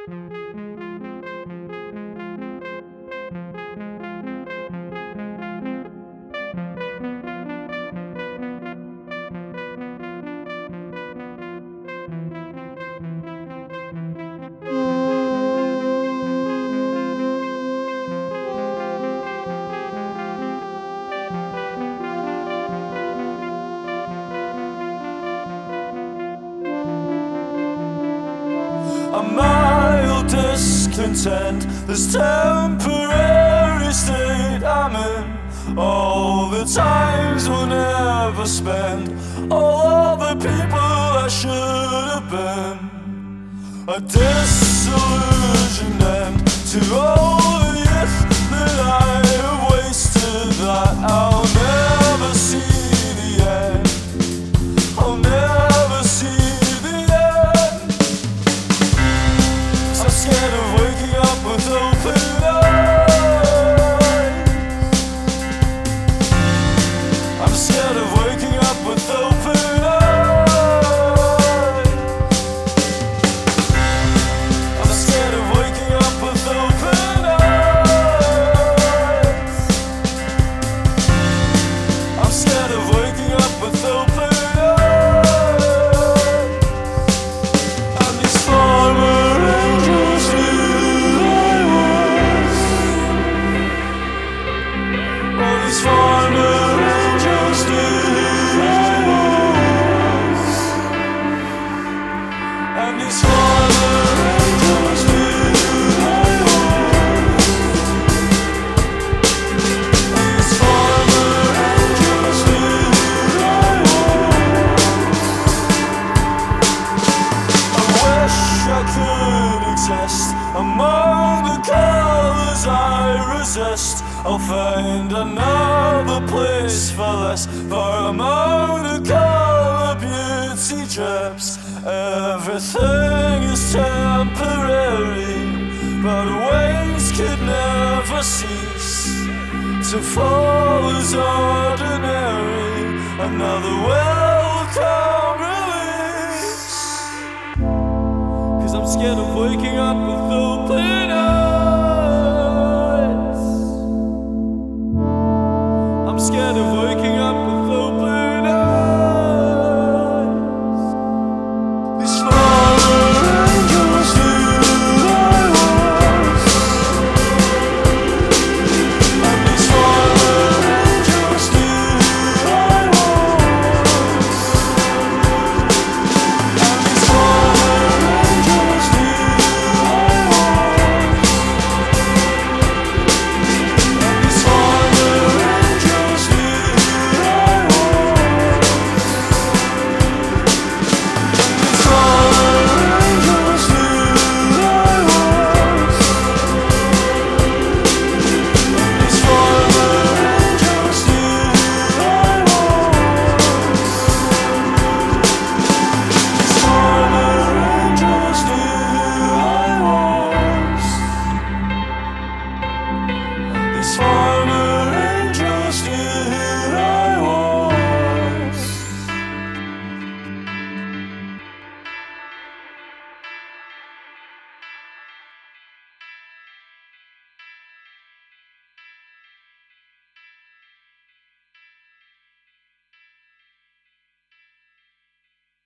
A mild discontent, this temporary state I'm in. All the times we'll never spend, all the people I should have been. A disillusioned end to all the youth that I have wasted, that I'll never see the end. I'll never see the end. I'm scared of waking up with open eyes. I'm scared of waking up with open eyes. I'm scared of waking up with open eyes. I'm scared of waking up with open eyes. And these former angels knew I was. All these former angels knew I was. And these former angels knew I was. And these former angels knew I was. I wish I could exist among the colors I resist. I'll find another place for this, for among the color beauty drips. Everything is temporary, but wings could never cease to fall as ordinary. Another welcome release. 'Cause I'm scared of waking up with open eyes.